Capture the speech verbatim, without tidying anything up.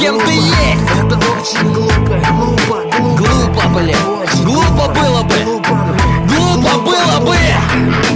кем ты есть. Это очень глупо, глупо, глупо, Глупо, блин, глупо было бы, глупо было бы.